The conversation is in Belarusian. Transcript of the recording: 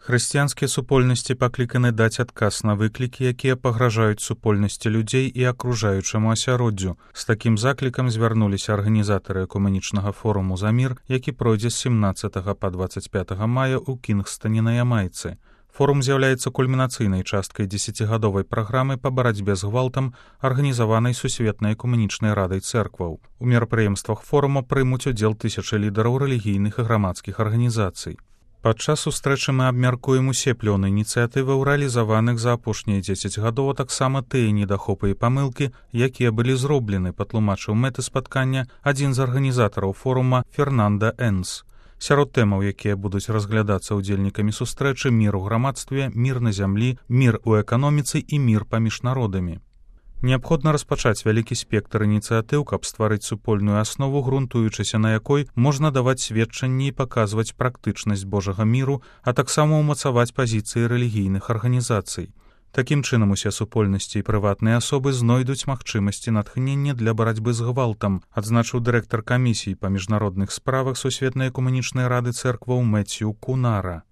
Хрысціянскія супольнасці пакліканы даць адказ на выклікі, якія пагражаюць супольнасці людзей і акружаючаму асяроддзю. З такім заклікам звярнуліся арганізатары экумэнічнага форуму «За мір», які пройдзе з 17 па 25 мая ў Кінгстане на Ямайцы. Форум з'яўляецца кульмінацыйнай часткай 10гадовай праграмы па барацьбе з гвалтам, арганізаванай Сусветнай экумэнічнай радай цэркваў. У мерапрыемствах форума прымуць удзел тысячы лідараў рэлігійных і грамадскіх арганізацый. Падчас сустрэчы мы абмяркуем усе плёны ініцыятываў, рэалізаваных за апошнія 10 гадоў, а таксама тыя недахопы і памылкі, якія былі зроблены, патлумачыў мэты спаткання адзін з арганізатараў форума Фернанда Энс. Сярод тэмаў, якія будуць разглядацца ўдзельнікамі сустрэчы, мір у грамадстве, мір на зямлі, мір у эканоміцы і мір паміж народамі. Неабходна распачаць вялікі спектр ініцыятыў, каб стварыць супольную аснову, грунтуючыся на якой можна даваць сведчанні і паказваць практычнасць Божага міру, а таксама ўмацаваць пазіцыі рэлігійных арганізацый. Такім чынам усе супольнасці і прыватныя асобы знойдуць магчымасці натхнення для барацьбы з гвалтам, адзначыў дырэктар камісіі па міжнародных справах Сусветнай экумэнічнай рады цэркваў Мэцью Кунара.